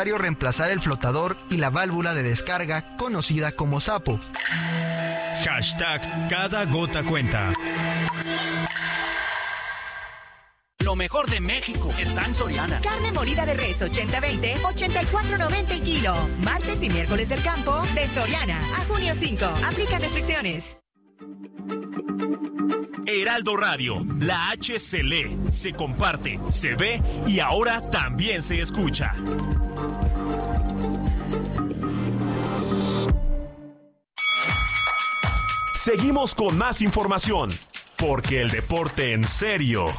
reemplazar el flotador y la válvula de descarga conocida como sapo. Hashtag Cada Gota Cuenta. Lo mejor de México está en Soriana. Carne molida de res 80-20, 84.90 el kilo. Martes y miércoles del campo de Soriana. A junio 5. Aplica restricciones. Heraldo Radio, la H se lee, se comparte, se ve y ahora también se escucha. Seguimos con más información, porque el deporte en serio